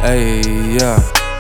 Эй, я,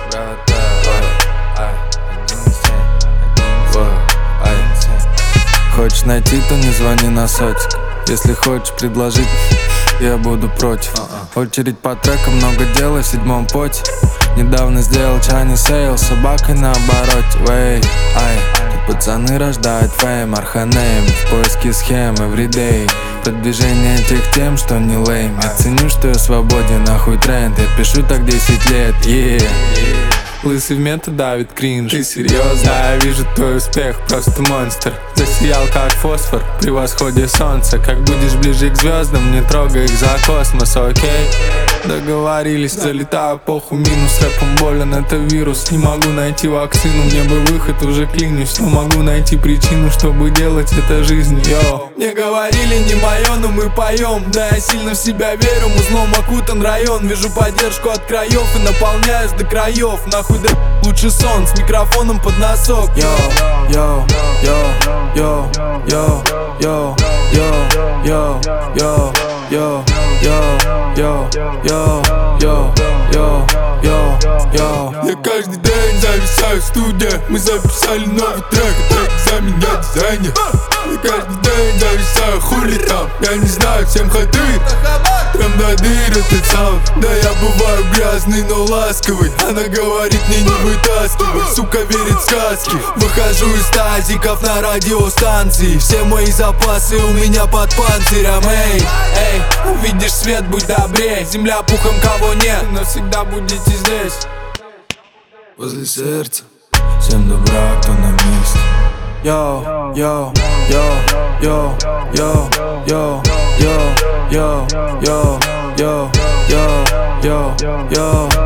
хочешь найти, то не звони на сотик. Если хочешь предложить, я буду против. Очередь по трекам, много дела в седьмом поте. Недавно сделал чайный сейл с собакой на обороте. Вей, ай, тут пацаны рождают фейм, арханейм в поиске схем everyday. Продвижение тех тем, что не лейм. Я ценю, что я свободен, нахуй тренд. Я пишу так 10 лет, Лысый в мета давит кринж. Ты серьезно? Да, я вижу твой успех, просто монстр. Засиял как фосфор при восходе солнца. Как будешь ближе к звездам, не трогай их за космос, окей? Договорились, залетаю эпоху минус. Рэпом болен, это вирус. Не могу найти вакцину, мне бы выход, уже клянусь. Но могу найти причину, чтобы делать это жизнью, йоу. Мне говорили не моё, но мы поем. Да, я сильно в себя верю, узлом окутан район. Вижу поддержку от краев и наполняюсь до краев. Нахуй да лучше сон с микрофоном под носок. Йоу, йоу, йоу, йоу, йоу, йоу, йоу, йоу, йоу, йоу, йоу, йоу, йоу, йоу, йоу, йоу. Я каждый день зависаю в студии. Мы записали новый трек, трек за меня дизайнер. Я каждый день зависаю, хули там. Я не знаю, всем ходы. Прям до дыр этот саунд. Да я бываю грязный, но ласковый. Она говорит мне не вытаскивай, сука верит в сказки. Выхожу из тазиков на радиостанции. Все мои запасы у меня под панцирем. Эй, эй, увидишь свет, будь добрей. Земля пухом, кого нет, навсегда будете здесь. Возле сердца всем добра, кто на месте. Йоу, йоу, йоу, йоу, йоу, йоу, йоу, йоу, йоу, йоу, йоу, йоу, йоу.